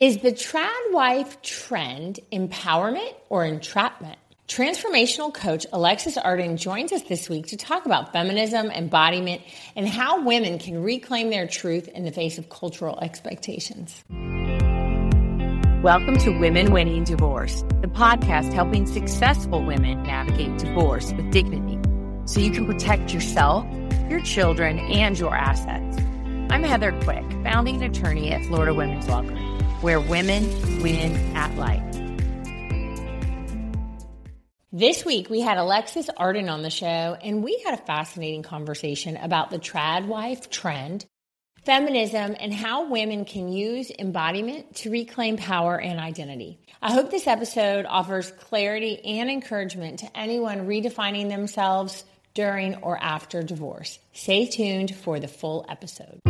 Is the trad wife trend empowerment or entrapment? Transformational coach Alexis Arden joins us this week to talk about feminism, embodiment, and how women can reclaim their truth in the face of cultural expectations. Welcome to Women Winning Divorce, the podcast helping successful women navigate divorce with dignity so you can protect yourself, your children, and your assets. I'm Heather Quick, founding attorney at Florida Women's Law Group, where women win at life. This week, we had Alexis Arden on the show, and we had a fascinating conversation about the trad wife trend, feminism, and how women can use embodiment to reclaim power and identity. I hope this episode offers clarity and encouragement to anyone redefining themselves during or after divorce. Stay tuned for the full episode.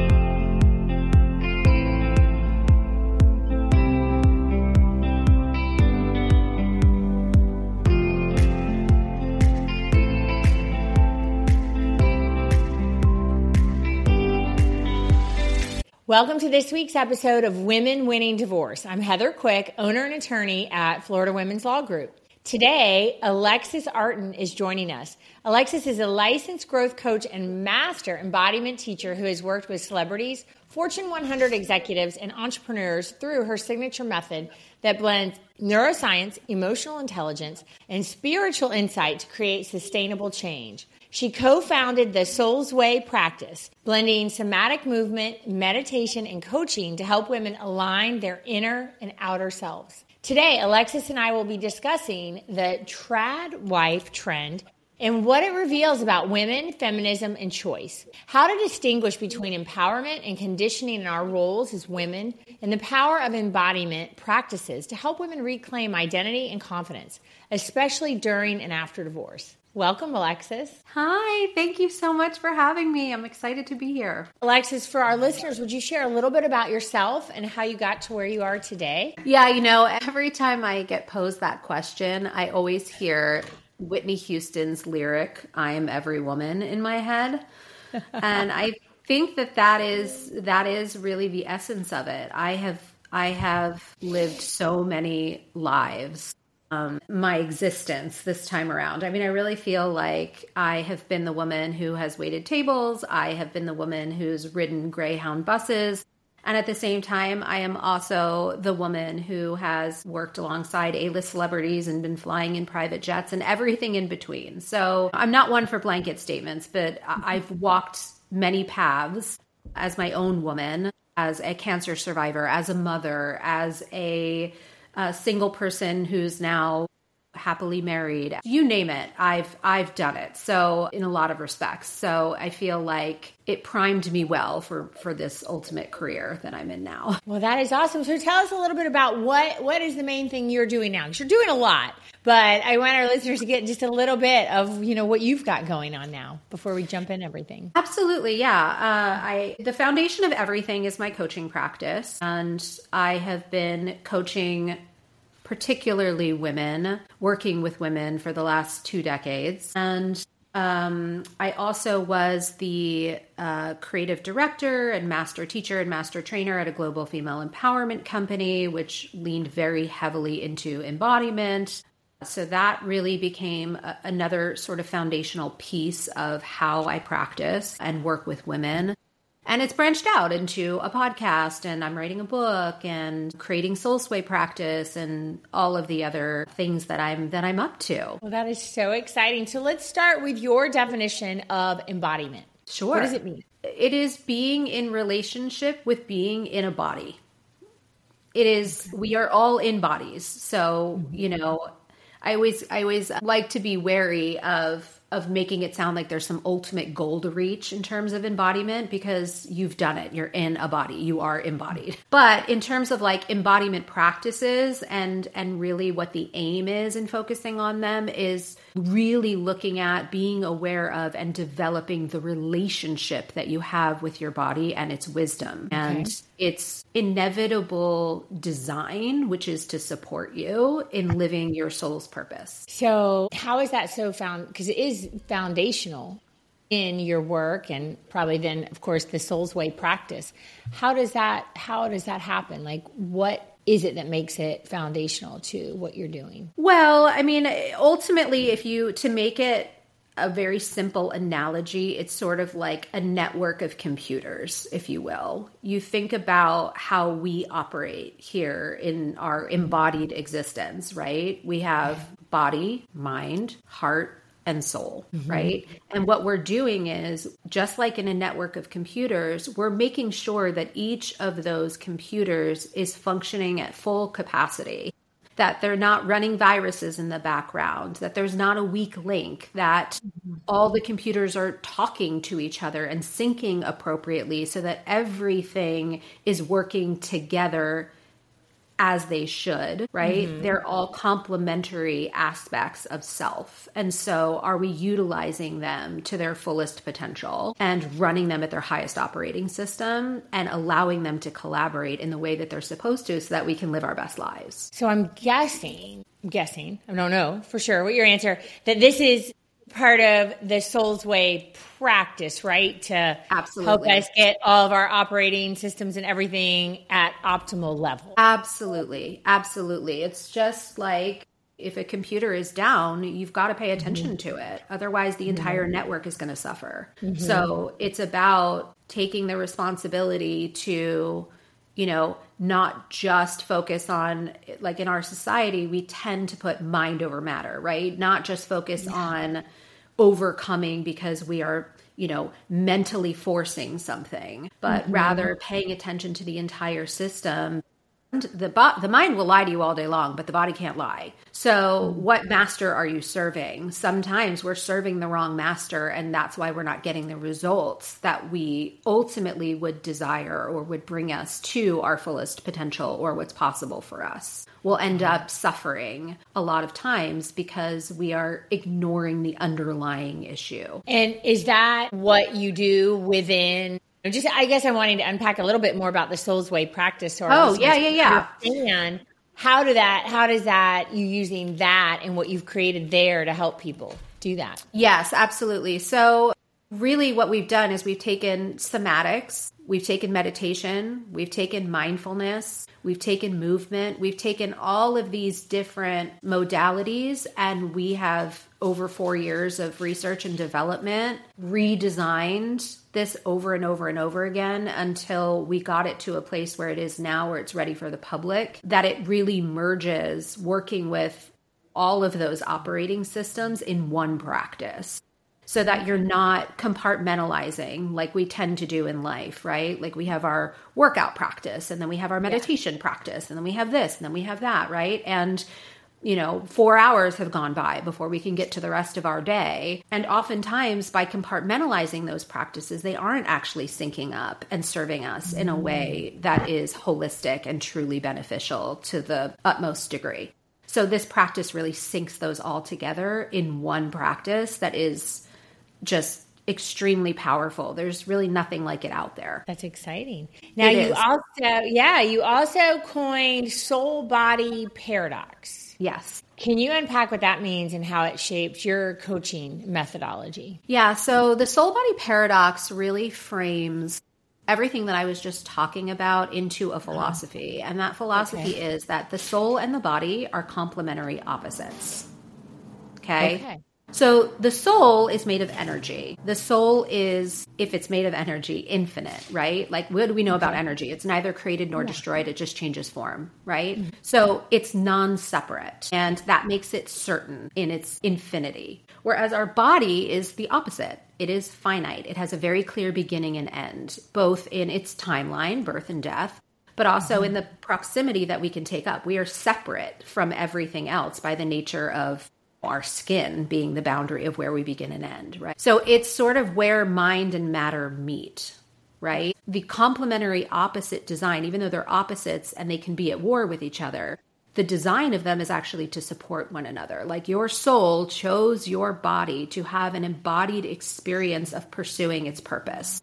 Welcome to this week's episode of Women Winning Divorce. I'm Heather Quick, owner and attorney at Florida Women's Law Group. Today, Alexis Arden is joining us. Alexis is a licensed growth coach and master embodiment teacher who has worked with celebrities, Fortune 100 executives, and entrepreneurs through her signature method that blends neuroscience, emotional intelligence, and spiritual insight to create sustainable change. She co-founded the Soul's Way practice, blending somatic movement, meditation, and coaching to help women align their inner and outer selves. Today, Alexis and I will be discussing the trad wife trend and what it reveals about women, feminism, and choice. How to distinguish between empowerment and conditioning in our roles as women, and the power of embodiment practices to help women reclaim identity and confidence, especially during and after divorce. Welcome, Alexis. Hi, thank you so much for having me. I'm excited to be here. Alexis, for our listeners, would you share a little bit about yourself and how you got to where you are today? Yeah, every time I get posed that question, I always hear Whitney Houston's lyric, "I am every woman," in my head. And I think that is really the essence of it. I have lived so many lives. My existence this time around. I mean, I really feel like I have been the woman who has waited tables. I have been the woman who's ridden Greyhound buses. And at the same time, I am also the woman who has worked alongside A-list celebrities and been flying in private jets and everything in between. So I'm not one for blanket statements, but I've walked many paths as my own woman, as a cancer survivor, as a mother, as a single person who's now happily married. You name it, I've done it. So in a lot of respects. So I feel like it primed me well for this ultimate career that I'm in now. Well, that is awesome. So tell us a little bit about what is the main thing you're doing now? Because you're doing a lot, but I want our listeners to get just a little bit of, what you've got going on now before we jump in everything. Absolutely. Yeah. The foundation of everything is my coaching practice. And I have been coaching particularly women, working with women for the last 2 decades. And I also was the creative director and master teacher and master trainer at a global female empowerment company, which leaned very heavily into embodiment. So that really became another sort of foundational piece of how I practice and work with women. And it's branched out into a podcast, and I'm writing a book and creating Soul Sway practice and all of the other things that I'm up to. Well, that is so exciting. So let's start with your definition of embodiment. Sure. What does it mean? It is being in relationship with being in a body. It is, we are all in bodies. So, I always like to be wary of making it sound like there's some ultimate goal to reach in terms of embodiment, because you've done it. You're in a body. You are embodied. But in terms of like embodiment practices and really what the aim is in focusing on them is really looking at being aware of and developing the relationship that you have with your body and its wisdom. Okay. And its inevitable design, which is to support you in living your soul's purpose. So how is that so because it is foundational in your work and probably then, of course, the Soul's Way practice. How does that happen? Like, what is it that makes it foundational to what you're doing? Well, I mean, ultimately, to make it a very simple analogy, it's sort of like a network of computers, if you will. You think about how we operate here in our embodied existence, right? We have body, mind, heart, and soul, right? And what we're doing is, just like in a network of computers, we're making sure that each of those computers is functioning at full capacity, that they're not running viruses in the background, that there's not a weak link, that all the computers are talking to each other and syncing appropriately so that everything is working together as they should, right? They're all complementary aspects of self. And so are we utilizing them to their fullest potential and running them at their highest operating system and allowing them to collaborate in the way that they're supposed to so that we can live our best lives? So I'm guessing, I don't know for sure what your answer, that this is part of the Soul's Way practice, right? To help us get all of our operating systems and everything at optimal level. Absolutely. It's just like if a computer is down, you've got to pay attention to it. Otherwise, the entire network is going to suffer. So it's about taking the responsibility to, not just focus on, like in our society, we tend to put mind over matter, right? Not just focus on overcoming because we are, mentally forcing something, but rather paying attention to the entire system. The mind will lie to you all day long, but the body can't lie. So what master are you serving? Sometimes we're serving the wrong master, and that's why we're not getting the results that we ultimately would desire or would bring us to our fullest potential or what's possible for us. We'll end up suffering a lot of times because we are ignoring the underlying issue. And is that what you do within? I guess I'm wanting to unpack a little bit more about the Soul's Way practice. Or understand how does that, you using that and what you've created there to help people do that? Yes, absolutely. So really what we've done is we've taken somatics, we've taken meditation, we've taken mindfulness, we've taken movement, we've taken all of these different modalities, and we have, over 4 years of research and development, redesigned this over and over and over again until we got it to a place where it is now, where it's ready for the public, that it really merges working with all of those operating systems in one practice. So that you're not compartmentalizing like we tend to do in life, right? Like we have our workout practice, and then we have our meditation practice, and then we have this, and then we have that, right? And 4 hours have gone by before we can get to the rest of our day. And oftentimes by compartmentalizing those practices, they aren't actually syncing up and serving us in a way that is holistic and truly beneficial to the utmost degree. So this practice really syncs those all together in one practice that is just extremely powerful. There's really nothing like it out there. That's exciting. Now you also coined soul body paradox. Yes. Can you unpack what that means and how it shapes your coaching methodology? Yeah. So the soul body paradox really frames everything that I was just talking about into a philosophy. And that philosophy is that the soul and the body are complementary opposites. Okay. So the soul is made of energy. The soul is, if it's made of energy, infinite, right? Like, what do we know about energy? It's neither created nor destroyed. It just changes form, right? So it's non-separate, and that makes it certain in its infinity. Whereas our body is the opposite. It is finite. It has a very clear beginning and end, both in its timeline, birth and death, but also in the proximity that we can take up. We are separate from everything else by the nature of our skin being the boundary of where we begin and end, right? So it's sort of where mind and matter meet, right? The complementary opposite design, even though they're opposites and they can be at war with each other, the design of them is actually to support one another. Like your soul chose your body to have an embodied experience of pursuing its purpose.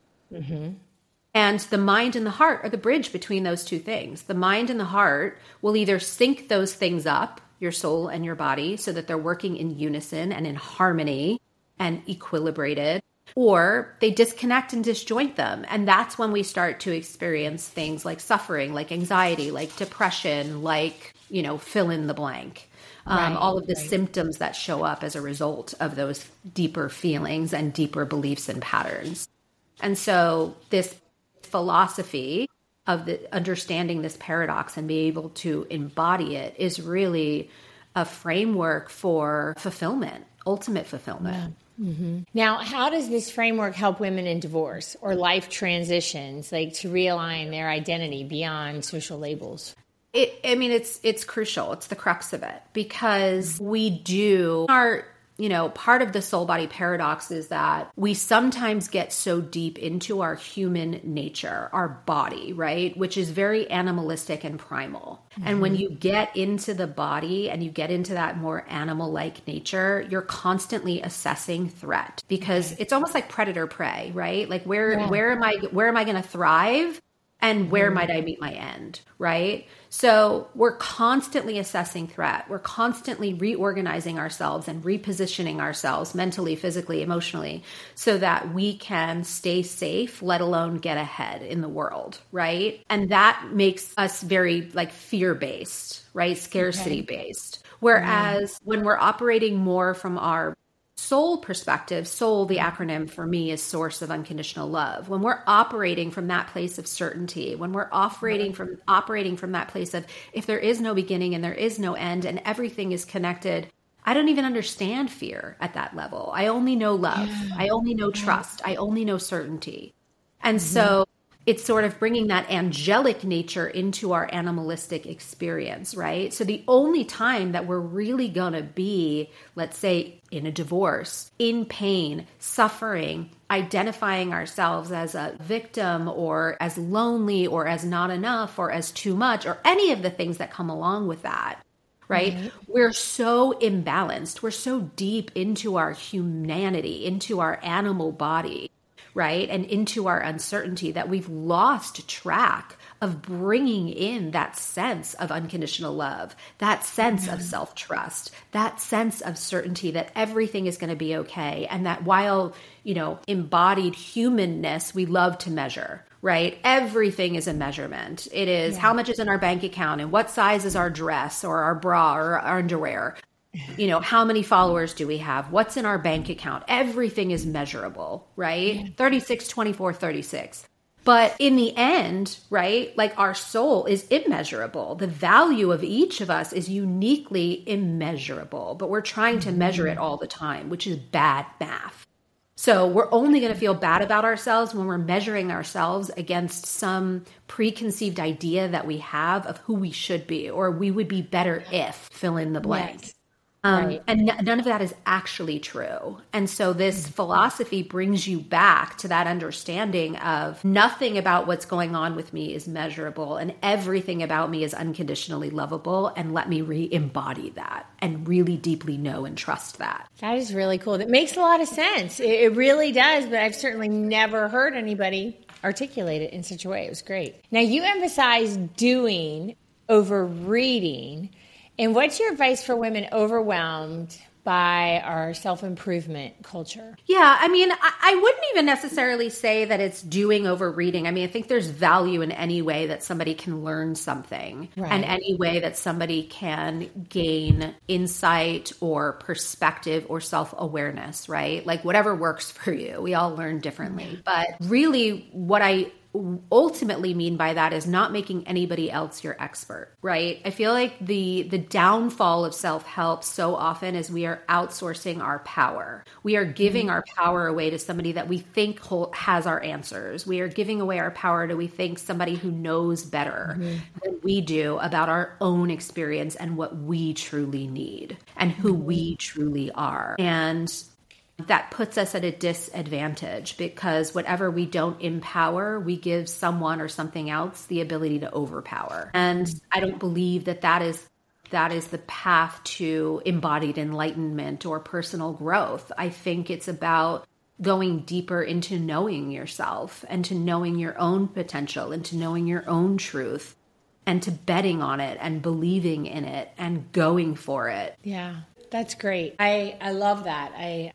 And the mind and the heart are the bridge between those two things. The mind and the heart will either sync those things up, your soul and your body, so that they're working in unison and in harmony and equilibrated, or they disconnect and disjoint them. And that's when we start to experience things like suffering, like anxiety, like depression, like, fill in the blank. All of the symptoms that show up as a result of those deeper feelings and deeper beliefs and patterns. And so this philosophy of understanding this paradox and being able to embody it is really a framework for fulfillment, ultimate fulfillment. Yeah. Mm-hmm. Now, how does this framework help women in divorce or life transitions, like to realign their identity beyond social labels? It's crucial. It's the crux of it, because part of the soul body paradox is that we sometimes get so deep into our human nature, our body, right? Which is very animalistic and primal. Mm-hmm. And when you get into the body and you get into that more animal-like nature, you're constantly assessing threat, because it's almost like predator prey, right? Like where am I going to thrive? And where might I meet my end, right? So we're constantly assessing threat. We're constantly reorganizing ourselves and repositioning ourselves mentally, physically, emotionally, so that we can stay safe, let alone get ahead in the world, right? And that makes us very fear-based, right? Scarcity-based. Whereas when we're operating more from our soul perspective, soul, the acronym for me is source of unconditional love. When we're operating from that place of certainty, when we're operating from that place of, if there is no beginning and there is no end and everything is connected, I don't even understand fear at that level. I only know love. Yeah. I only know trust. I only know certainty. And so it's sort of bringing that angelic nature into our animalistic experience, right? So the only time that we're really going to be, let's say, in a divorce, in pain, suffering, identifying ourselves as a victim or as lonely or as not enough or as too much or any of the things that come along with that, right? Mm-hmm. We're so imbalanced. We're so deep into our humanity, into our animal body, right? And into our uncertainty that we've lost track of bringing in that sense of unconditional love, that sense of self-trust, that sense of certainty that everything is going to be okay. And that while, embodied humanness, we love to measure, right? Everything is a measurement. It is how much is in our bank account and what size is our dress or our bra or our underwear. How many followers do we have? What's in our bank account? Everything is measurable, right? 36, 24, 36. But in the end, right, our soul is immeasurable. The value of each of us is uniquely immeasurable, but we're trying to measure it all the time, which is bad math. So we're only going to feel bad about ourselves when we're measuring ourselves against some preconceived idea that we have of who we should be, or we would be better if, fill in the blank. Yes. And none of that is actually true. And so this philosophy brings you back to that understanding of nothing about what's going on with me is measurable and everything about me is unconditionally lovable. And let me re-embody that and really deeply know and trust that. That is really cool. That makes a lot of sense. It really does, but I've certainly never heard anybody articulate it in such a way. It was great. Now, you emphasize doing over reading. And what's your advice for women overwhelmed by our self-improvement culture? Yeah, I wouldn't even necessarily say that it's doing over reading. I think there's value in any way that somebody can learn something and any way that somebody can gain insight or perspective or self-awareness, right? Whatever works for you. We all learn differently. But really what I ultimately mean by that is not making anybody else your expert, right? I feel like the downfall of self-help so often is we are outsourcing our power. We are giving our power away to somebody that we think has our answers. We are giving away our power to, we think, somebody who knows better than we do about our own experience and what we truly need and who we truly are. And that puts us at a disadvantage, because whatever we don't empower, we give someone or something else the ability to overpower. And I don't believe that is the path to embodied enlightenment or personal growth. I think it's about going deeper into knowing yourself and to knowing your own potential and to knowing your own truth and to betting on it and believing in it and going for it. Yeah, that's great. I love that.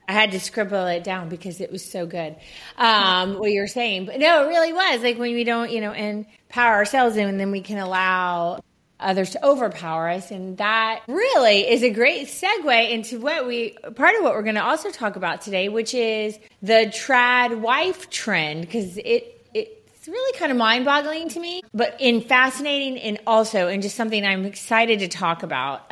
I had to scribble it down because it was so good, what you were saying. But no, it really was. Like when we don't, empower ourselves and then we can allow others to overpower us. And that really is a great segue into part of what we're going to also talk about today, which is the trad wife trend, because it's really kind of mind-boggling to me, but fascinating and just something I'm excited to talk about.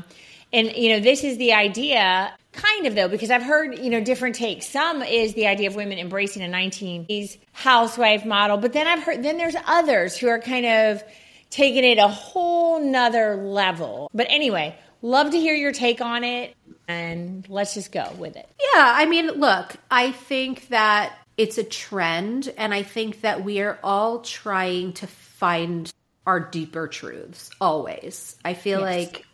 This is the idea, kind of though, because I've heard, different takes. Some is the idea of women embracing a 1980s housewife model, but then there's others who are kind of taking it a whole nother level. But anyway, love to hear your take on it, and let's just go with it. Yeah, I mean, look, I think that it's a trend, and I think that we are all trying to find our deeper truths, always. I feel like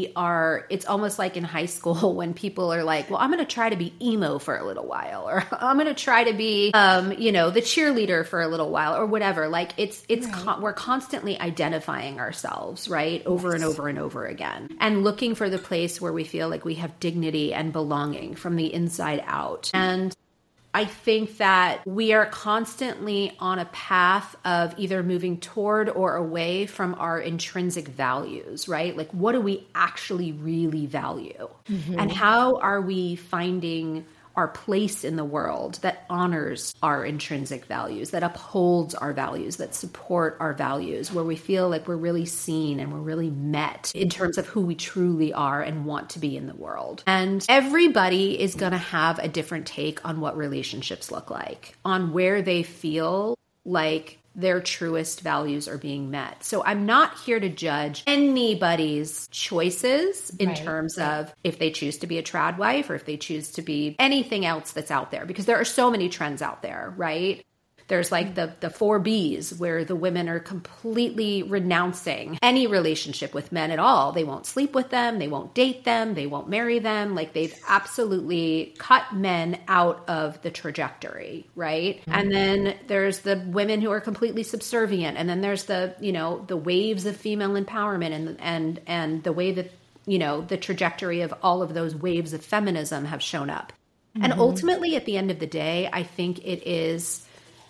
it's almost like in high school when people are like, well, I'm going to try to be emo for a little while, or I'm going to try to be, the cheerleader for a little while, or whatever. Like we're constantly identifying ourselves, right? Over and over and over again, and looking for the place where we feel like we have dignity and belonging from the inside out. And I think that we are constantly on a path of either moving toward or away from our intrinsic values, right? Like, what do we actually really value? Mm-hmm. And how are we finding our place in the world that honors our intrinsic values, that upholds our values, that support our values, where we feel like we're really seen and we're really met in terms of who we truly are and want to be in the world. And everybody is going to have a different take on what relationships look like, on where they feel like their truest values are being met. So I'm not here to judge anybody's choices in terms of if they choose to be a trad wife or if they choose to be anything else that's out there, because there are so many trends out there, right? There's like the 4Bs where the women are completely renouncing any relationship with men at all. They won't sleep with them. They won't date them. They won't marry them. Like they've absolutely cut men out of the trajectory, right? Mm-hmm. And then there's the women who are completely subservient. And then there's the waves of female empowerment and the way that, the trajectory of all of those waves of feminism have shown up. Mm-hmm. And ultimately, at the end of the day, I think it is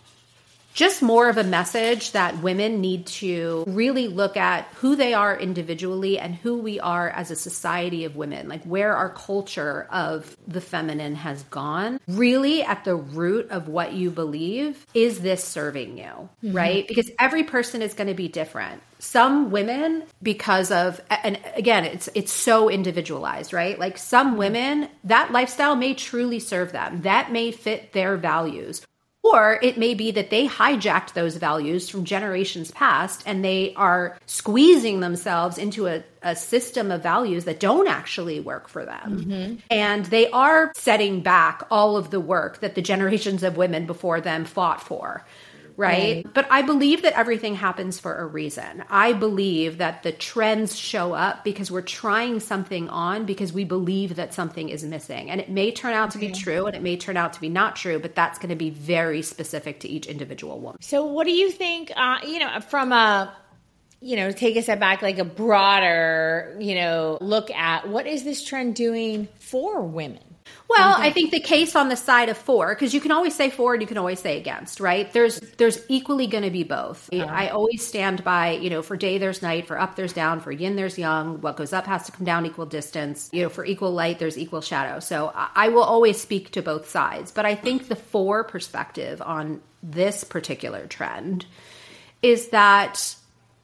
just more of a message that women need to really look at who they are individually and who we are as a society of women, like where our culture of the feminine has gone. Really at the root of what you believe, is this serving you, mm-hmm. right? Because every person is going to be different. Some women, because of, and again, it's so individualized, right? Like some women, that lifestyle may truly serve them. That may fit their values. Or it may be that they hijacked those values from generations past and they are squeezing themselves into a system of values that don't actually work for them. Mm-hmm. And they are setting back all of the work that the generations of women before them fought for. Right? But I believe that everything happens for a reason. I believe that the trends show up because we're trying something on because we believe that something is missing. And it may turn out to be true and it may turn out to be not true, but that's going to be very specific to each individual woman. So what do you think, from a, take a step back, like a broader, look at what is this trend doing for women? Well, I think the case on the side of for, because you can always say for and you can always say against, right? There's equally going to be both. I always stand by, for day there's night, for up there's down, for yin there's yang. What goes up has to come down equal distance. For equal light there's equal shadow. So I will always speak to both sides. But I think the for perspective on this particular trend is that,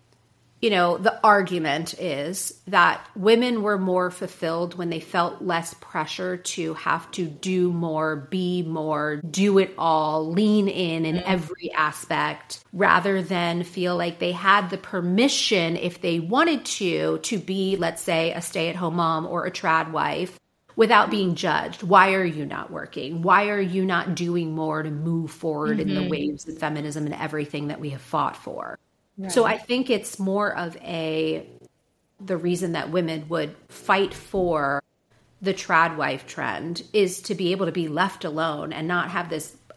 the argument is that women were more fulfilled when they felt less pressure to have to do more, be more, do it all, lean in every aspect, rather than feel like they had the permission, if they wanted to be, let's say, a stay-at-home mom or a trad wife, without being judged. Why are you not working? Why are you not doing more to move forward in the waves of feminism and everything that we have fought for? Right. So I think it's more of the reason that women would fight for the trad wife trend is to be able to be left alone and not have this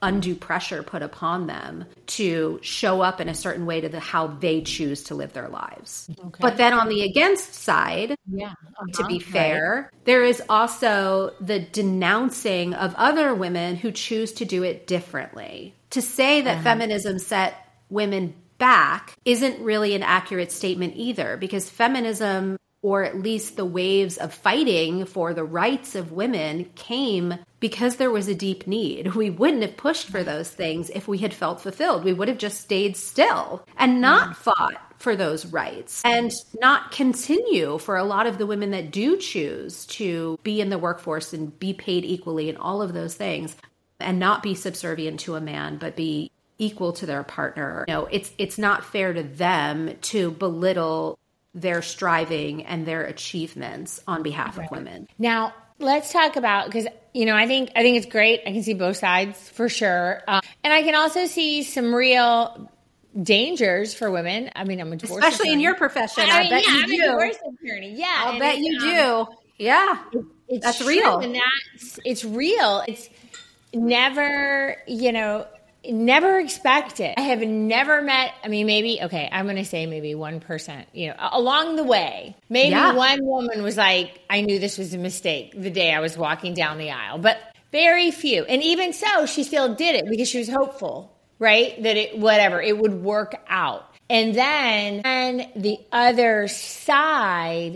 undue pressure put upon them to show up in a certain way to how they choose to live their lives. Okay. But then on the against side, to be fair, there is also the denouncing of other women who choose to do it differently. To say that feminism set women back isn't really an accurate statement either, because feminism, or at least the waves of fighting for the rights of women, came because there was a deep need. We wouldn't have pushed for those things if we had felt fulfilled. We would have just stayed still and not fought for those rights, and not continue for a lot of the women that do choose to be in the workforce and be paid equally and all of those things, and not be subservient to a man, but be equal to their partner. You know, it's not fair to them to belittle their striving and their achievements on behalf of women. Now, let's talk about, because, you know, I think it's great. I can see both sides for sure. And I can also see some real dangers for women. I mean, I'm a divorce especially attorney. In your profession. I bet you do. I'm a divorce attorney. Yeah. I'll bet you do. Yeah. That's true, real. And it's real. It's never, you know, never expect it. I have never met, I mean, maybe, okay, I'm going to say maybe 1%, you know, along the way. Maybe one woman was like, I knew this was a mistake the day I was walking down the aisle, but very few. And even so, she still did it because she was hopeful, right? That it would work out. And then the other side,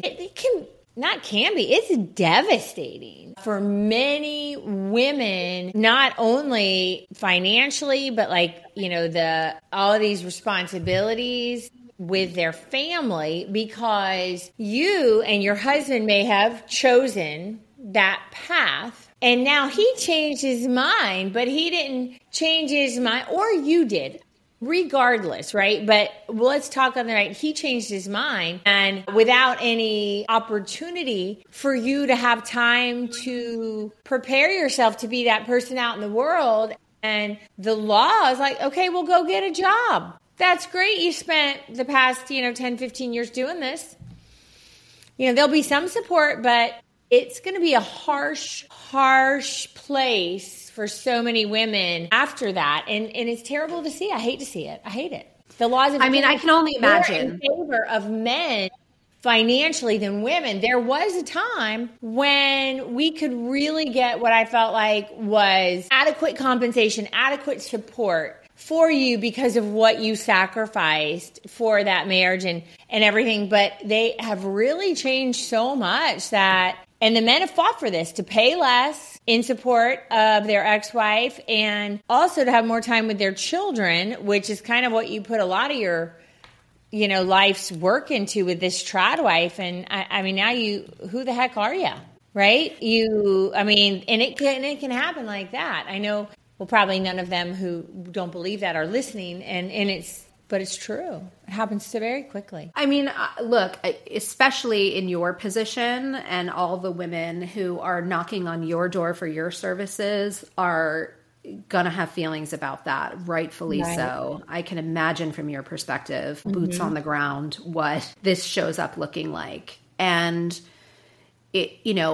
it's devastating for many women, not only financially, but like, you know, all of these responsibilities with their family, because you and your husband may have chosen that path. And now he changed his mind, but he didn't change his mind, or you did. Regardless, right? But let's talk on the right. He changed his mind, and without any opportunity for you to have time to prepare yourself to be that person out in the world. And the law is like, okay, well, go get a job. That's great. You spent the past, 10, 15 years doing this. You know, there'll be some support, but it's going to be a harsh place for so many women after that. And it's terrible to see. I hate to see it. I hate it. The laws of I can only imagine. In favor of men financially than women. There was a time when we could really get what I felt like was adequate compensation, adequate support for you because of what you sacrificed for that marriage and everything. But they have really changed so much and the men have fought for this, to pay less in support of their ex-wife, and also to have more time with their children, which is kind of what you put a lot of your, life's work into with this trad wife. And I mean, now who the heck are you? Right? And it can happen like that. I know, well, probably none of them who don't believe that are listening, but it's true. It happens so very quickly. I mean, look, especially in your position, and all the women who are knocking on your door for your services are going to have feelings about that, rightfully so. I can imagine from your perspective, boots on the ground, what this shows up looking like. And it,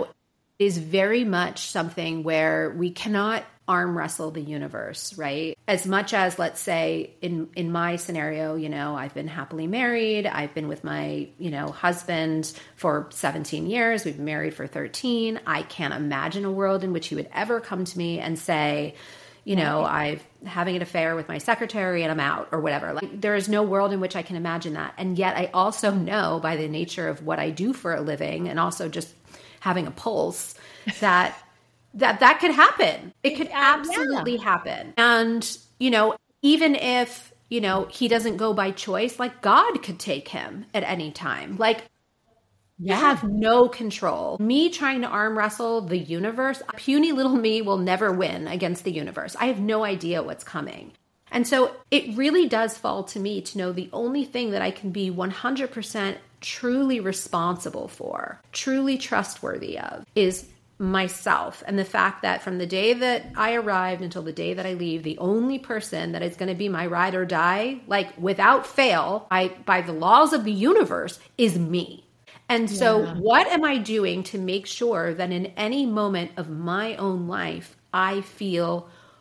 is very much something where we cannot arm wrestle the universe, right? As much as, let's say, in my scenario, I've been happily married. I've been with my, husband for 17 years. We've been married for 13. I can't imagine a world in which he would ever come to me and say, I'm having an affair with my secretary and I'm out, or whatever. Like, there is no world in which I can imagine that. And yet I also know, by the nature of what I do for a living, and also just having a pulse, that could happen. It could absolutely happen. And, even if, he doesn't go by choice, like, God could take him at any time. Like, you have no control. Me trying to arm wrestle the universe, puny little me will never win against the universe. I have no idea what's coming. And so it really does fall to me to know the only thing that I can be 100% truly responsible for, truly trustworthy of, is myself. And the fact that from the day that I arrived until the day that I leave, the only person that is going to be my ride or die, like without fail, by the laws of the universe, is me. And so what am I doing to make sure that in any moment of my own life, I feel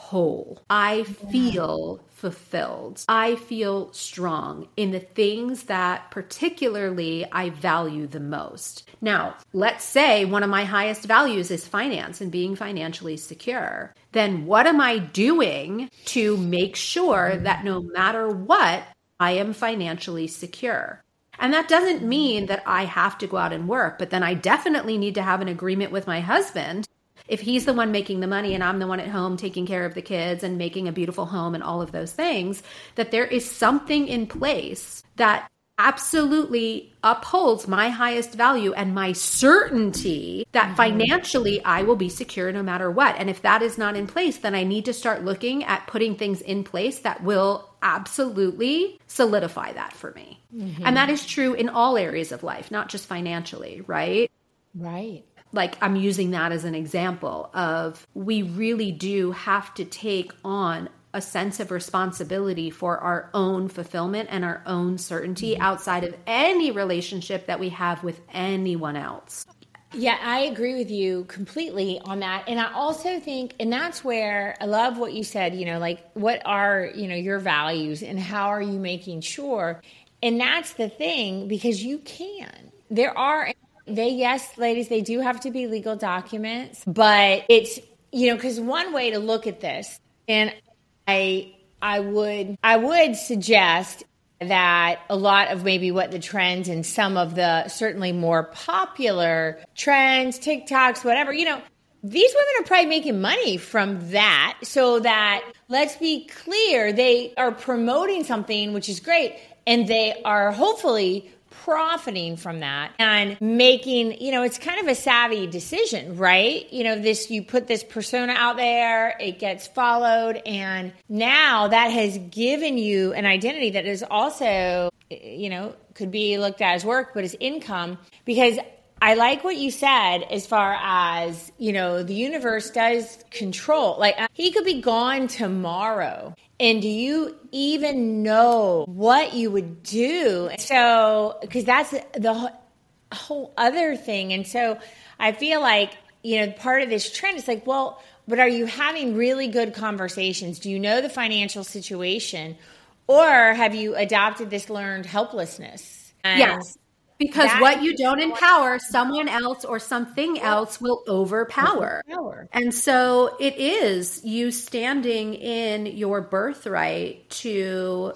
whole. I feel fulfilled. I feel strong in the things that particularly I value the most. Now, let's say one of my highest values is finance and being financially secure. Then what am I doing to make sure that no matter what, I am financially secure? And that doesn't mean that I have to go out and work, but then I definitely need to have an agreement with my husband. If he's the one making the money and I'm the one at home taking care of the kids and making a beautiful home and all of those things, that there is something in place that absolutely upholds my highest value and my certainty that financially I will be secure no matter what. And if that is not in place, then I need to start looking at putting things in place that will absolutely solidify that for me. And that is true in all areas of life, not just financially, right? Right. Like I'm using that as an example of we really do have to take on a sense of responsibility for our own fulfillment and our own certainty outside of any relationship that we have with anyone else. Yeah, I agree with you completely on that. And I also think, and that's where I love what you said, like what are, your values and how are you making sure? And that's the thing, because you can. Yes, ladies, they do have to be legal documents, but it's, because one way to look at this, and I would suggest that a lot of maybe what the trends and some of the certainly more popular trends, TikToks, whatever, these women are probably making money from that. So that, let's be clear, they are promoting something, which is great. And they are hopefully profiting from that and making, it's kind of a savvy decision, right? You put this persona out there, it gets followed, and now that has given you an identity that is also, could be looked at as work, but as income. Because I like what you said as far as, the universe does control. Like, he could be gone tomorrow. And do you even know what you would do? So, because that's the whole other thing. And so I feel like, part of this trend is like, well, but are you having really good conversations? Do you know the financial situation? Or have you adopted this learned helplessness? And yes. Because what you don't empower, someone else or something else will overpower. And so it is you standing in your birthright to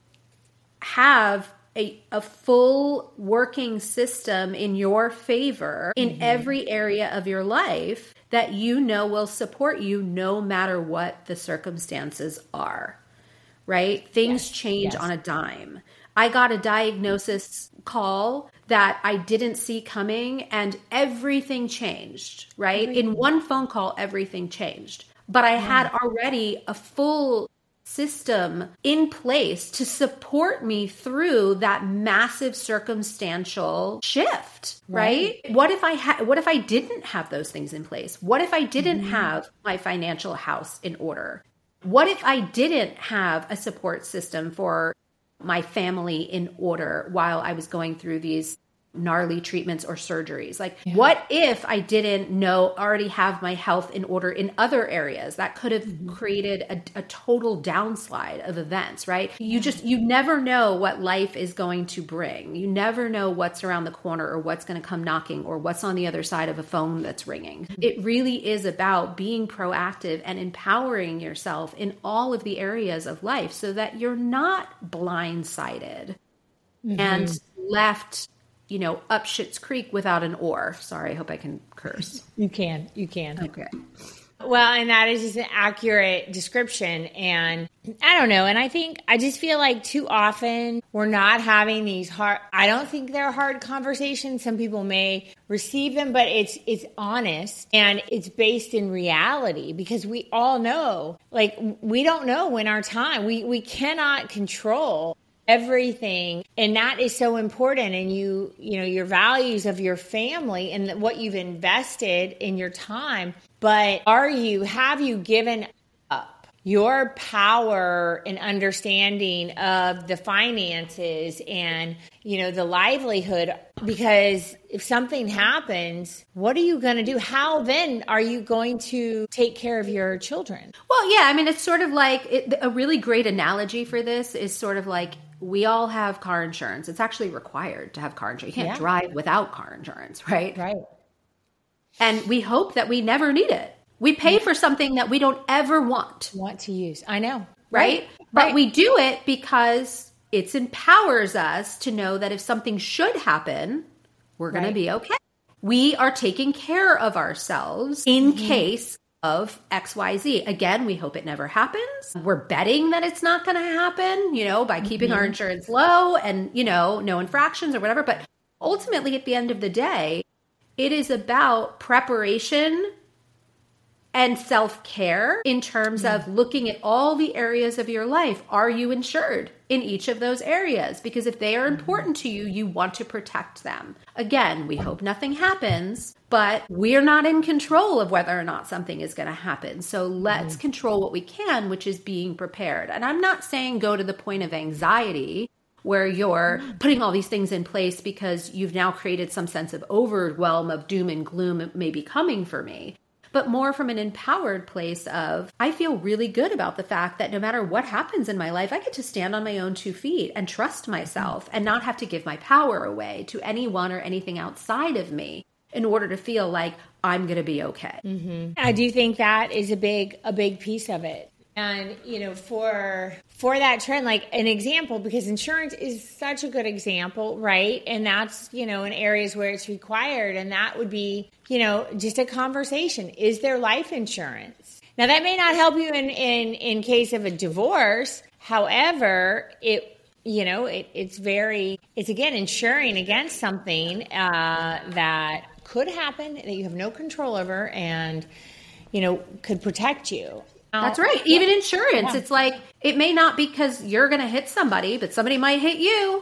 have a full working system in your favor in every area of your life that will support you no matter what the circumstances are, right? Things change on a dime. I got a diagnosis call that I didn't see coming and everything changed, right? In one phone call, everything changed. But I had already a full system in place to support me through that massive circumstantial shift, right? What if I didn't have those things in place? What if I didn't have my financial house in order? What if I didn't have a support system for my family in order while I was going through these gnarly treatments or surgeries? Like, what if I didn't already have my health in order in other areas? That could have created a total downslide of events, right? You never know what life is going to bring. You never know what's around the corner or what's going to come knocking or what's on the other side of a phone that's ringing. It really is about being proactive and empowering yourself in all of the areas of life so that you're not blindsided and left up Schitt's Creek without an oar. Sorry, I hope I can curse. You can. Okay. Well, and that is just an accurate description. And I don't know. And I just feel like too often we're not having these I don't think they're hard conversations. Some people may receive them, but it's honest and it's based in reality because we all know, like, we don't know when our time, we cannot control everything. And that is so important. And your values of your family and what you've invested in your time. But have you given up? your power and understanding of the finances and, the livelihood. Because if something happens, what are you going to do? How then are you going to take care of your children? Well, yeah, I mean, it's sort of like a really great analogy for this is sort of like we all have car insurance. It's actually required to have car insurance. You can't drive without car insurance, right? Right. And we hope that we never need it. We pay for something that we don't ever want to use. I know. Right? But we do it because it empowers us to know that if something should happen, we're going to be okay. We are taking care of ourselves in case of XYZ. Again, we hope it never happens. We're betting that it's not going to happen, by keeping our insurance low and, no infractions or whatever. But ultimately, at the end of the day, it is about preparation and self-care in terms of looking at all the areas of your life. Are you insured in each of those areas? Because if they are important to you, you want to protect them. Again, we hope nothing happens, but we're not in control of whether or not something is going to happen. So let's control what we can, which is being prepared. And I'm not saying go to the point of anxiety where you're putting all these things in place because you've now created some sense of overwhelm of doom and gloom may be coming for me. But more from an empowered place of, I feel really good about the fact that no matter what happens in my life, I get to stand on my own 2 feet and trust myself and not have to give my power away to anyone or anything outside of me in order to feel like I'm going to be okay. I do think that is a big piece of it. And, for that trend, like an example, because insurance is such a good example, right? And that's, in areas where it's required. And that would be, just a conversation. Is there life insurance? Now, that may not help you in case of a divorce. However, it's again, insuring against something that could happen that you have no control over and, could protect you. That's right. Even insurance, it's like, it may not be because you're going to hit somebody, but somebody might hit you,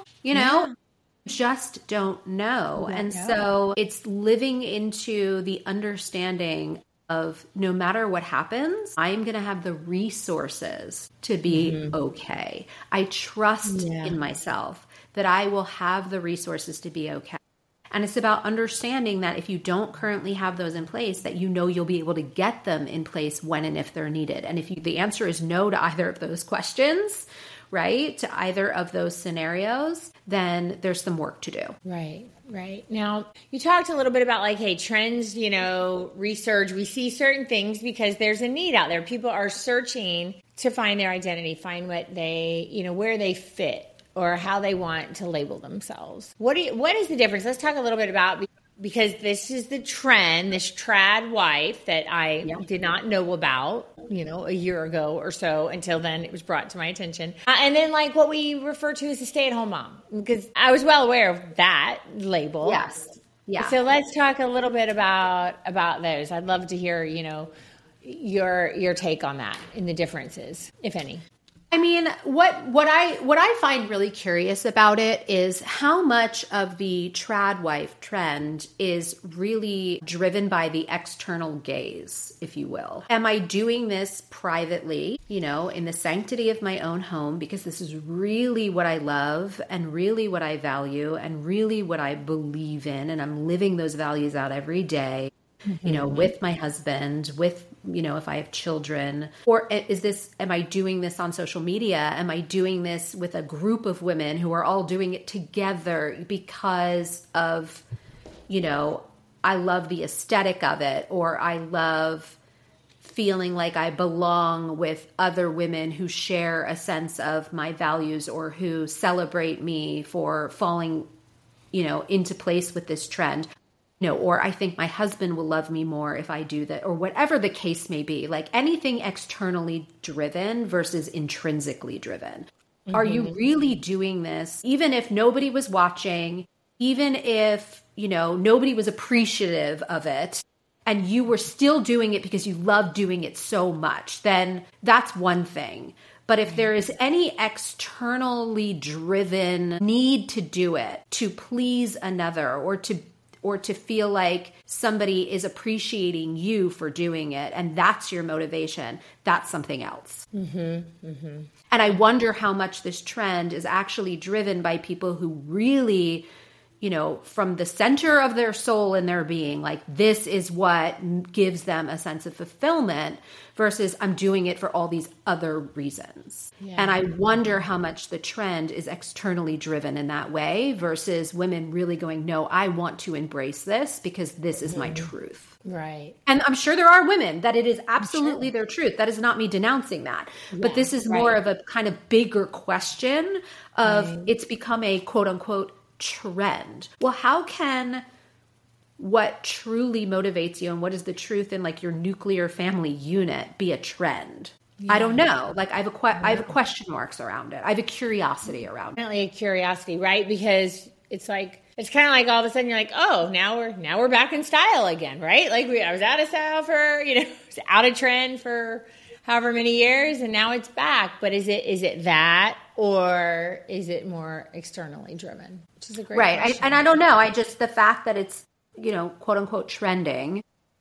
just don't know. So it's living into the understanding of no matter what happens, I'm going to have the resources to be okay. I trust in myself that I will have the resources to be okay. And it's about understanding that if you don't currently have those in place, that you'll be able to get them in place when and if they're needed. And if the answer is no to either of those questions, right, to either of those scenarios, then there's some work to do. Right. Now, you talked a little bit about trends, research. We see certain things because there's a need out there. People are searching to find their identity, find what they, where they fit, or how they want to label themselves. What is the difference? Let's talk a little bit about, because this is the trend, this trad wife that I did not know about, a year ago or so. Until then, it was brought to my attention. And then what we refer to as a stay-at-home mom, because I was well aware of that label. Yes. Yeah. So let's talk a little bit about those. I'd love to hear, your take on that and the differences, if any. I mean, what I find really curious about it is how much of the trad wife trend is really driven by the external gaze, if you will. Am I doing this privately, in the sanctity of my own home, because this is really what I love and really what I value and really what I believe in, and I'm living those values out every day, with my husband, with, if I have children? Or am I doing this on social media? Am I doing this with a group of women who are all doing it together because of, I love the aesthetic of it, or I love feeling like I belong with other women who share a sense of my values or who celebrate me for falling, into place with this trend. Or I think my husband will love me more if I do that, or whatever the case may be. Like anything externally driven versus intrinsically driven. Are you really doing this, even if nobody was watching, even if, nobody was appreciative of it, and you were still doing it because you love doing it so much, then that's one thing. But if there is any externally driven need to do it to please another, or or to feel like somebody is appreciating you for doing it and that's your motivation, that's something else. And I wonder how much this trend is actually driven by people who really, you know, from the center of their soul and their being, like this is what gives them a sense of fulfillment versus I'm doing it for all these other reasons. Yeah. And I wonder how much the trend is externally driven in that way versus women really going, no, I want to embrace this because this is my truth. Right. And I'm sure there are women that it is absolutely their truth. That is not me denouncing that. Yeah, but this is more of a kind of bigger question of it's become a quote unquote trend. Well, how can what truly motivates you and what is the truth in like your nuclear family unit be a trend? I don't know. Like I have question marks around it. I have a curiosity around it. Definitely a curiosity, right? Because it's like, it's kind of like all of a sudden you're like, oh, now we're back in style again, right? Like I was out of style for, you know, it was out of trend for however many years and now it's back. But is it that or is it more externally driven? Which is a great question. And I don't know. The fact that it's, you know, quote unquote trending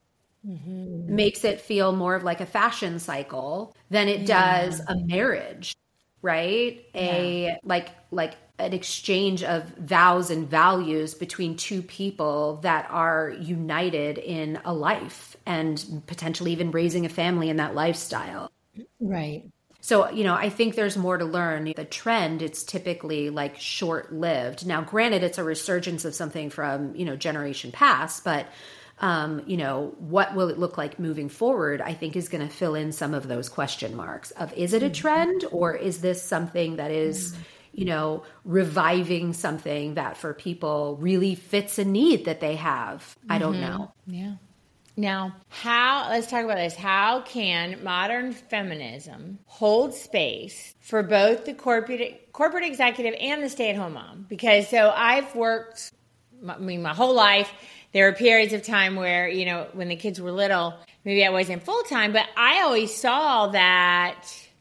makes it feel more of like a fashion cycle than it does a marriage, right? Like an exchange of vows and values between two people that are united in a life and potentially even raising a family in that lifestyle. Right. So, you know, I think there's more to learn. The trend, it's typically like short-lived. Now, granted, it's a resurgence of something from, you know, generation past, but, you know, what will it look like moving forward, I think is going to fill in some of those question marks of, is it a trend or is this something that is, you know, reviving something that for people really fits a need that they have? I don't know. Yeah. Now, let's talk about this. How can modern feminism hold space for both the corporate executive and the stay-at-home mom? Because so I've worked, my whole life. There were periods of time where, you know, when the kids were little, maybe I wasn't full-time, but I always saw that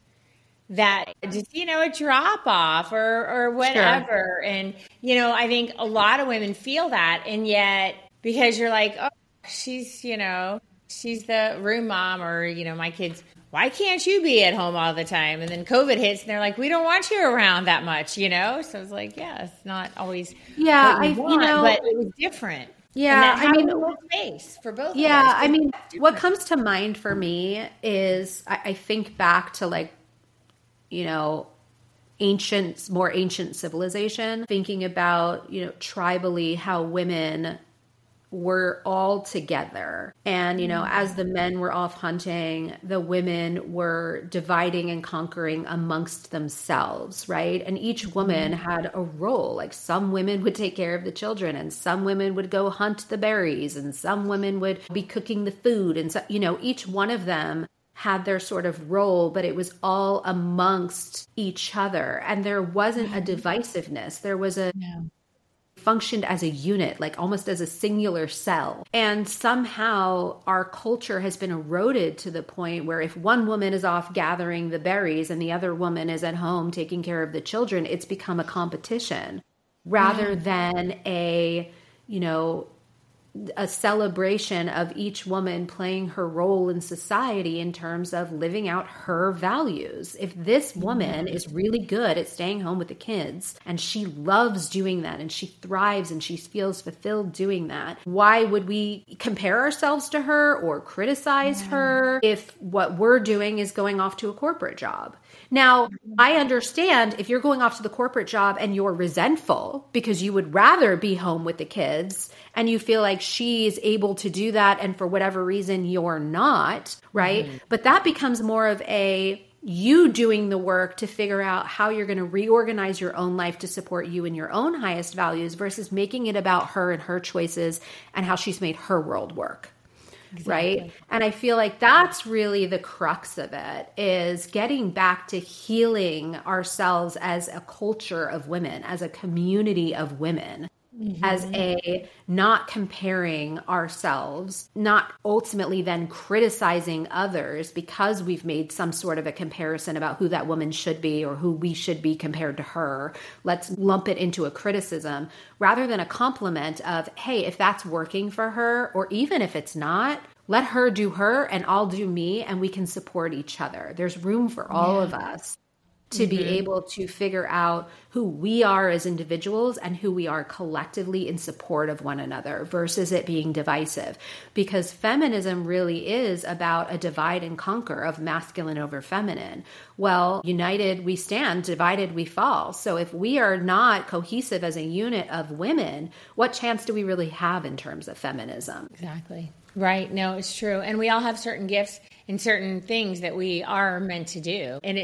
just, you know, a drop off or whatever. Sure. And, you know, I think a lot of women feel that. And yet, because you're like, oh, she's the room mom or, you know, my kids, why can't you be at home all the time? And then COVID hits and they're like, we don't want you around that much, you know? So it's like, yeah, it's not always you know, but it was different. Yeah. I mean, space for both. Yeah. Of us. I mean, what comes to mind for me is I think back to like, you know, more ancient civilization, thinking about, you know, tribally how women were all together. And, you know, as the men were off hunting, the women were dividing and conquering amongst themselves, right? And each woman had a role. Like some women would take care of the children and some women would go hunt the berries and some women would be cooking the food. And so, you know, each one of them had their sort of role, but it was all amongst each other. And there wasn't a divisiveness. There was functioned as a unit, like almost as a singular cell. And somehow our culture has been eroded to the point where if one woman is off gathering the berries and the other woman is at home taking care of the children, it's become a competition rather than a celebration of each woman playing her role in society in terms of living out her values. If this woman is really good at staying home with the kids and she loves doing that and she thrives and she feels fulfilled doing that, why would we compare ourselves to her or criticize her if what we're doing is going off to a corporate job? Now, I understand if you're going off to the corporate job and you're resentful because you would rather be home with the kids and you feel like she's able to do that and for whatever reason you're not, right? But that becomes more of you doing the work to figure out how you're going to reorganize your own life to support you and your own highest values versus making it about her and her choices and how she's made her world work. Exactly. Right. And I feel like that's really the crux of it, is getting back to healing ourselves as a culture of women, as a community of women, as a not comparing ourselves, not ultimately then criticizing others because we've made some sort of a comparison about who that woman should be or who we should be compared to her. Let's lump it into a criticism rather than a compliment of, hey, if that's working for her, or even if it's not, let her do her and I'll do me, and we can support each other. There's room for all of us to be able to figure out who we are as individuals and who we are collectively in support of one another versus it being divisive. Because feminism really is about a divide and conquer of masculine over feminine. Well, united we stand, divided we fall. So if we are not cohesive as a unit of women, what chance do we really have in terms of feminism? Exactly. Right. No, it's true. And we all have certain gifts and certain things that we are meant to do. And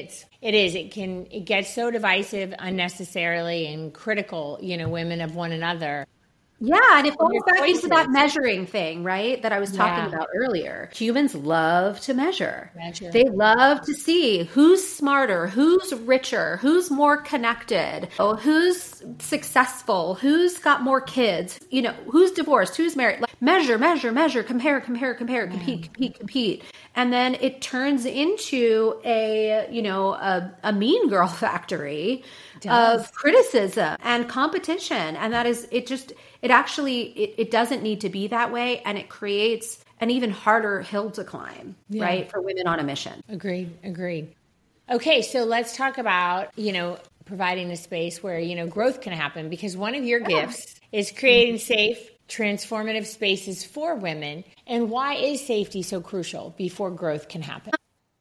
it gets so divisive unnecessarily and critical, women of one another. Yeah, and it falls back into that measuring thing, right? That I was talking about earlier. Humans love to measure. They love to see who's smarter, who's richer, who's more connected, who's successful, who's got more kids, who's divorced, who's married. Like, measure, compare, compete. And then it turns into a mean girl factory of criticism and competition. And that is, it doesn't need to be that way. And it creates an even harder hill to climb, right? For women on a mission. Agreed. Okay. So let's talk about, providing a space where, growth can happen, because one of your gifts is creating safe, transformative spaces for women. And why is safety so crucial before growth can happen?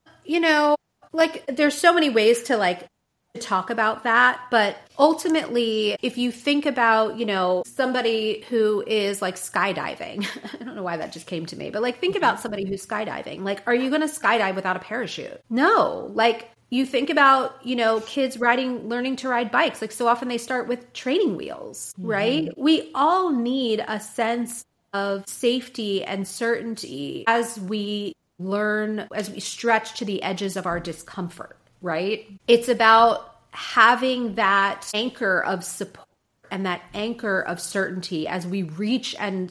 There's so many ways to talk about that, but ultimately, if you think about, somebody who is skydiving, I don't know why that just came to me, but think about somebody who's skydiving. Are you going to skydive without a parachute? No. You think about, kids learning to ride bikes. So often they start with training wheels, right? We all need a sense of safety and certainty as we stretch to the edges of our discomfort, right? It's about having that anchor of support and that anchor of certainty as we reach and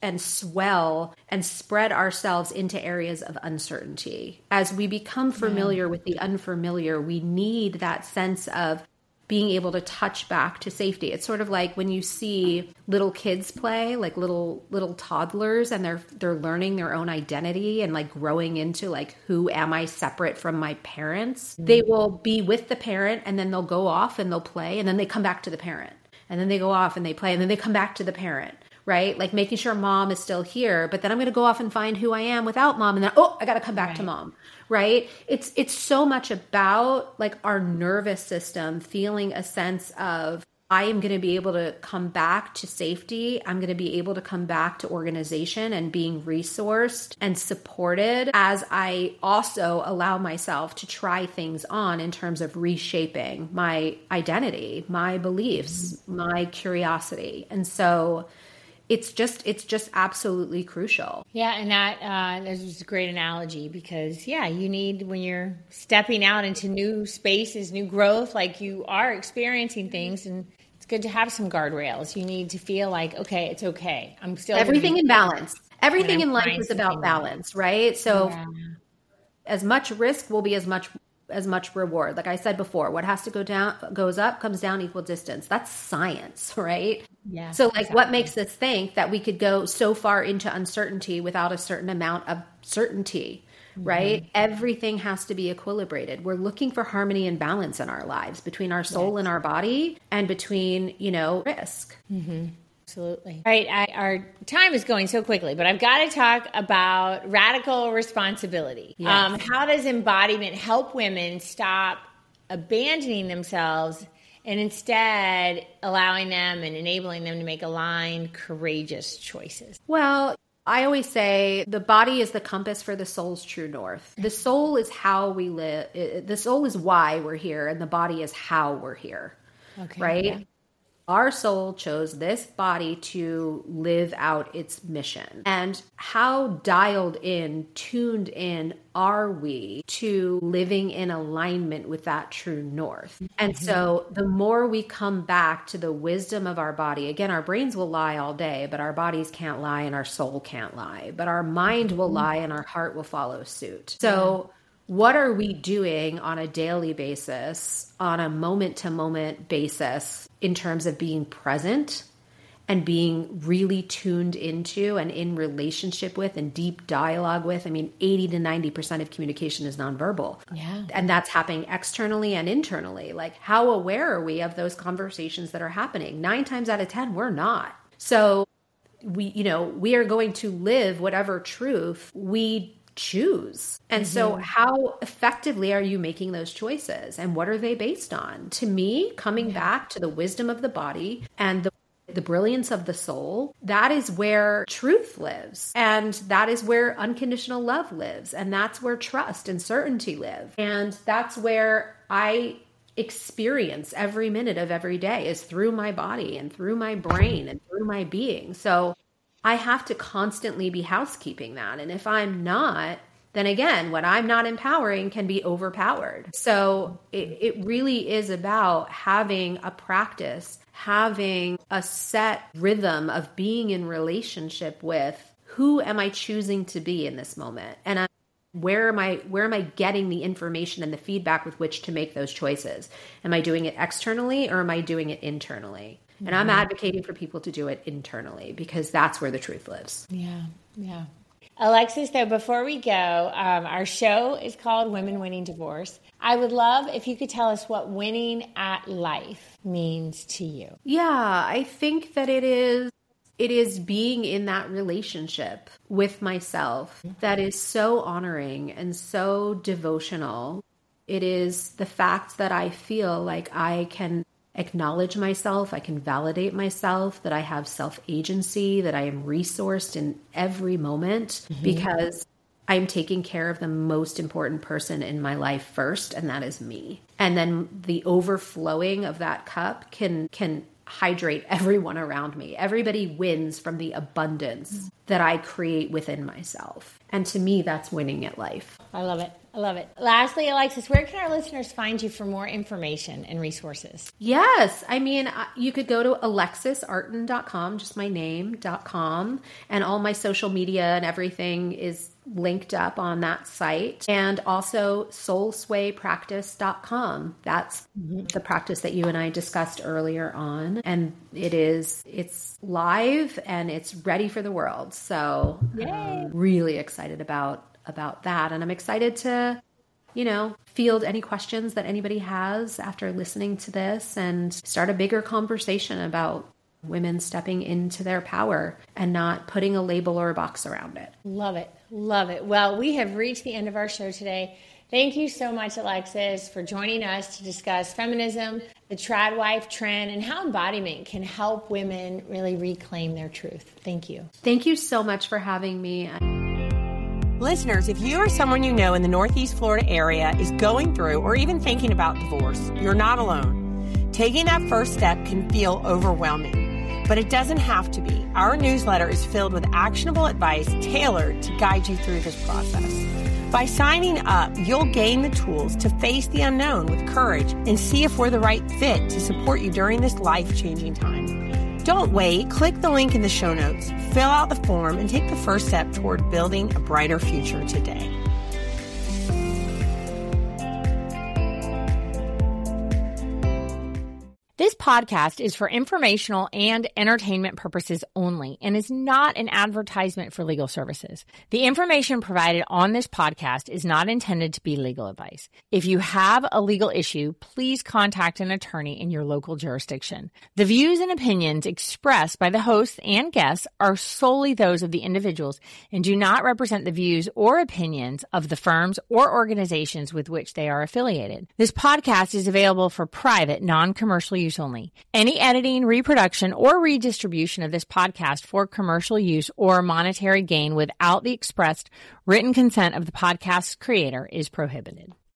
swell and spread ourselves into areas of uncertainty. As we become familiar with the unfamiliar, we need that sense of being able to touch back to safety. It's sort of like when you see little kids play, little toddlers, and they're learning their own identity and growing into who am I separate from my parents? They will be with the parent, and then they'll go off and they'll play, and then they come back to the parent. And then they go off and they play, and then they come back to the parent. Right? Making sure mom is still here, but then I'm going to go off and find who I am without mom. And then, I got to come back to mom. Right? It's so much about our nervous system feeling a sense of, I am going to be able to come back to safety. I'm going to be able to come back to organization and being resourced and supported as I also allow myself to try things on in terms of reshaping my identity, my beliefs, my curiosity. And so it's just absolutely crucial. Yeah, and that is a great analogy because, you need, when you're stepping out into new spaces, new growth, you are experiencing things, and it's good to have some guardrails. You need to feel okay, it's okay. I'm still everything in balance. Everything in life is about balance, right? So as much risk will be as much reward. Like I said before, what has to go down goes up, comes down equal distance. That's science, right? Yeah. So what makes us think that we could go so far into uncertainty without a certain amount of certainty, right? Everything has to be equilibrated. We're looking for harmony and balance in our lives between our soul and our body, and between, risk. Absolutely. All right. Our time is going so quickly, but I've got to talk about radical responsibility. Yes. How does embodiment help women stop abandoning themselves and instead allowing them and enabling them to make aligned, courageous choices? Well, I always say the body is the compass for the soul's true north. The soul is how we live. The soul is why we're here, and the body is how we're here. Okay. Right? Yeah. Our soul chose this body to live out its mission. And how dialed in, tuned in are we to living in alignment with that true north? And so the more we come back to the wisdom of our body, again, our brains will lie all day, but our bodies can't lie and our soul can't lie, but our mind will lie and our heart will follow suit. So what are we doing on a daily basis, on a moment-to-moment basis, in terms of being present and being really tuned into and in relationship with and deep dialogue with? I mean, 80 to 90% of communication is nonverbal. Yeah. And that's happening externally and internally. Like, how aware are we of those conversations that are happening? 9 times out of 10, we're not. So we are going to live whatever truth we choose. And so how effectively are you making those choices, and what are they based on? To me, coming back to the wisdom of the body and the brilliance of the soul, that is where truth lives. And that is where unconditional love lives. And that's where trust and certainty live. And that's where I experience every minute of every day, is through my body and through my brain and through my being. So I have to constantly be housekeeping that. And if I'm not, then again, what I'm not empowering can be overpowered. So it really is about having a practice, having a set rhythm of being in relationship with who am I choosing to be in this moment? And where am I getting the information and the feedback with which to make those choices? Am I doing it externally or am I doing it internally? And I'm advocating for people to do it internally, because that's where the truth lives. Yeah, yeah. Alexis, though, before we go, our show is called Women Winning Divorce. I would love if you could tell us what winning at life means to you. Yeah, I think that it is being in that relationship with myself that is so honoring and so devotional. It is the fact that I feel like I can acknowledge myself, I can validate myself, that I have self-agency, that I am resourced in every moment, because I'm taking care of the most important person in my life first, and that is me. And then the overflowing of that cup can hydrate everyone around me. Everybody wins from the abundance that I create within myself. And to me, that's winning at life. I love it. I love it. Lastly, Alexis, where can our listeners find you for more information and resources? Yes. I mean, you could go to alexisarton.com, just my name.com, and all my social media and everything is linked up on that site. And also soulswaypractice.com. That's the practice that you and I discussed earlier on. And it's live and it's ready for the world. So I'm really excited about that. And I'm excited to, field any questions that anybody has after listening to this and start a bigger conversation about women stepping into their power and not putting a label or a box around it. Love it. Love it. Well, we have reached the end of our show today. Thank you so much, Alexis, for joining us to discuss feminism, the trad wife trend, and how embodiment can help women really reclaim their truth. Thank you. Thank you so much for having me. Listeners, if you or someone you know in the Northeast Florida area is going through or even thinking about divorce, you're not alone. Taking that first step can feel overwhelming, but it doesn't have to be. Our newsletter is filled with actionable advice tailored to guide you through this process. By signing up, you'll gain the tools to face the unknown with courage and see if we're the right fit to support you during this life-changing time. Don't wait. Click the link in the show notes, fill out the form, and take the first step toward building a brighter future today. This podcast is for informational and entertainment purposes only and is not an advertisement for legal services. The information provided on this podcast is not intended to be legal advice. If you have a legal issue, please contact an attorney in your local jurisdiction. The views and opinions expressed by the hosts and guests are solely those of the individuals and do not represent the views or opinions of the firms or organizations with which they are affiliated. This podcast is available for private, non-commercial use only. Any editing, reproduction, or redistribution of this podcast for commercial use or monetary gain without the expressed written consent of the podcast's creator is prohibited.